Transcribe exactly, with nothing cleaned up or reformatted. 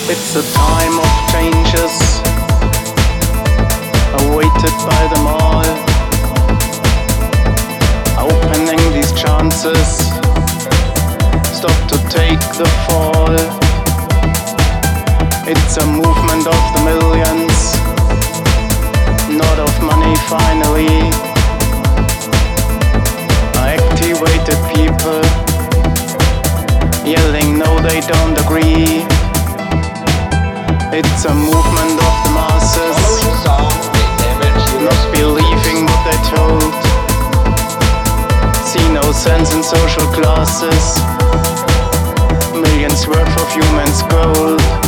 It's a time of changes, awaited by them all, opening these chances, stop to take the fall. It's a movement of the millions, not of money finally. Activated people, yelling no they don't agree. It's a movement of the masses, not believing what they're told. See no sense in social classes, millions worth of humans gold.